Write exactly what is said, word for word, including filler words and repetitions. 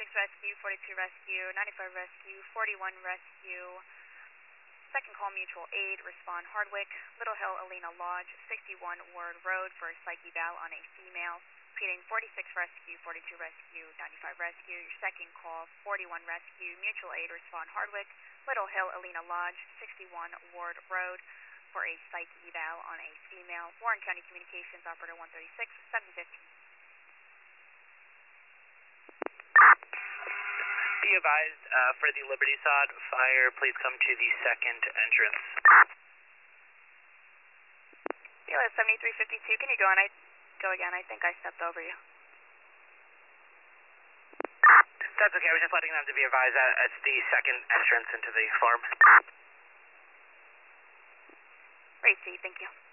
forty-six Rescue, forty-two Rescue, ninety-five Rescue, forty-one Rescue. Second call mutual aid, respond Hardwick, Little Hill Alina Lodge, sixty-one Ward Road for a psych eval on a female. Repeating forty-six Rescue, forty-two Rescue, ninety-five Rescue. Your second call, forty-one Rescue, mutual aid, respond Hardwick, Little Hill Alina Lodge, sixty-one Ward Road for a psych eval on a female. Warren County Communications, operator one thirty-six, seven fifteen. Be advised, uh, for the Liberty Sod fire, please come to the second entrance. D L S seventy-three fifty-two, can you go, and I, go again? I think I stepped over you. That's okay, I was just letting them to be advised that it's the second entrance into the farm. Great, see, thank you.